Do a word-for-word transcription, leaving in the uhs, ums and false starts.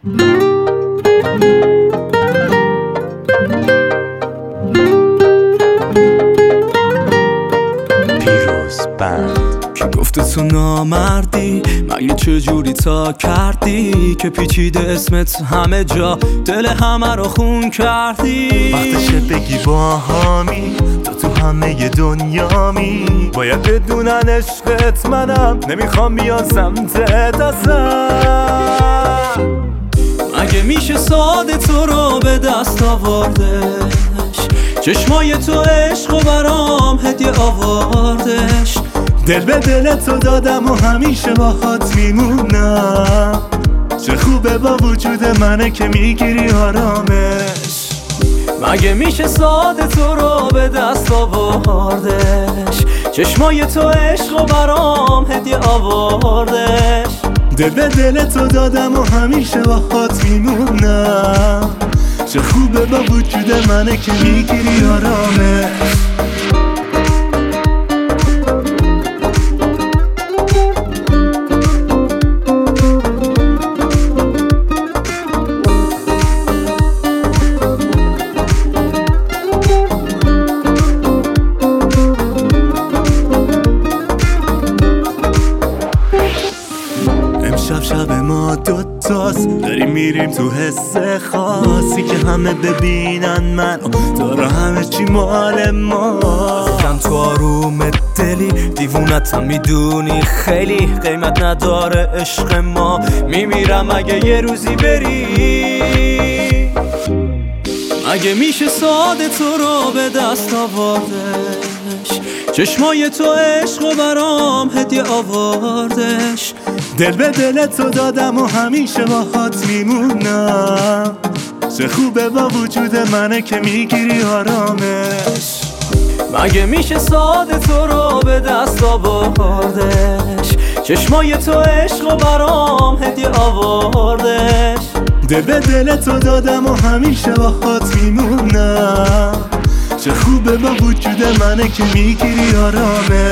پیروز بند. کی گفته تو نامردی؟ مگه چجوری تا کردی که پیچیده اسمت همه جا دل همه رو خون کردی؟ وقتشه بگی با همی تو تو همه دنیامی، باید بدونن عشقت منم، نمیخوام بیان سمتت ازم. مگه میشه ساده تو رو به دست آوردش؟ چشمای تو عشق و برام هدیه آوردش. دل به دل تو دادم و همیشه باهات میمونم. چه خوبه با وجود منه که میگیری آرامش. مگه میشه ساده تو رو به دست آوردش؟ چشمای تو عشق و برام هدیه آوردش. دل به دل تو دادم و همیشه باهات میمونم. چه خوبه با وجود منه که میگیری آرامش. امشب شب ما دوتاست، داریم میریم تو حس خاصی که همه ببینن من تو رو، همه چی مال ماست. زن تو آروم دلی دیوونتم میدونی، خیلی قیمت نداره عشق ما. میمیرم اگه یه روزی بری. مگه میشه ساده تو رو به دست آوردش؟ چشمای تو عشق و برام هدیه آوردش. دل به دل تو دادم و همیشه باهات میمونم. چه خوبه با وجود منه که میگیری آرامش. مگه میشه ساده تو رو به دست آوردش؟ چشمای تو عشق و برام هدیه آوردش. دل به دل تو دادم و همیشه باهات میمونم. چه خوبه با وجود منه که میگیری آرامش.